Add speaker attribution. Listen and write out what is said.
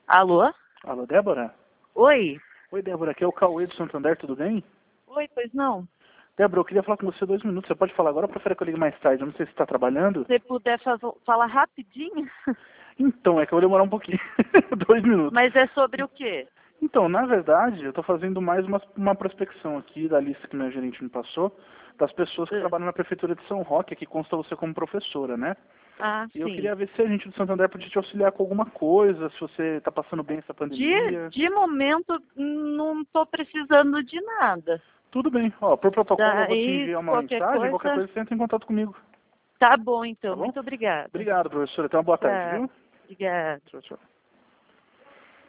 Speaker 1: Alô?
Speaker 2: Alô, Débora?
Speaker 1: Oi?
Speaker 2: Oi, Débora, aqui é o Cauê do Santander, tudo bem?
Speaker 1: Oi, pois não?
Speaker 2: Débora, eu queria falar com você 2 minutos. Você pode falar agora ou prefere que eu ligue mais tarde? Eu não sei se você está trabalhando.
Speaker 1: Se você puder falar rapidinho?
Speaker 2: Então, é que eu vou demorar um pouquinho. 2 minutos.
Speaker 1: Mas é sobre o quê?
Speaker 2: Então, na verdade, eu estou fazendo mais uma prospecção aqui da lista que minha gerente me passou, das pessoas que trabalham na Prefeitura de São Roque, que consta você como professora, né?
Speaker 1: Ah,
Speaker 2: E eu
Speaker 1: sim.
Speaker 2: queria ver se a gente do Santander podia te auxiliar com alguma coisa, se você está passando bem essa pandemia.
Speaker 1: De momento, não estou precisando de nada.
Speaker 2: Tudo bem. Ó, por protocolo eu vou te
Speaker 1: Daí,
Speaker 2: enviar uma
Speaker 1: qualquer
Speaker 2: mensagem, qualquer
Speaker 1: coisa...
Speaker 2: coisa você entra em contato comigo.
Speaker 1: Tá bom,
Speaker 2: Tá
Speaker 1: então.
Speaker 2: bom?
Speaker 1: Muito obrigada.
Speaker 2: Obrigado, professora. Tenha uma boa tarde,
Speaker 1: Tá.
Speaker 2: viu?
Speaker 1: Obrigada.
Speaker 2: Tchau, tchau.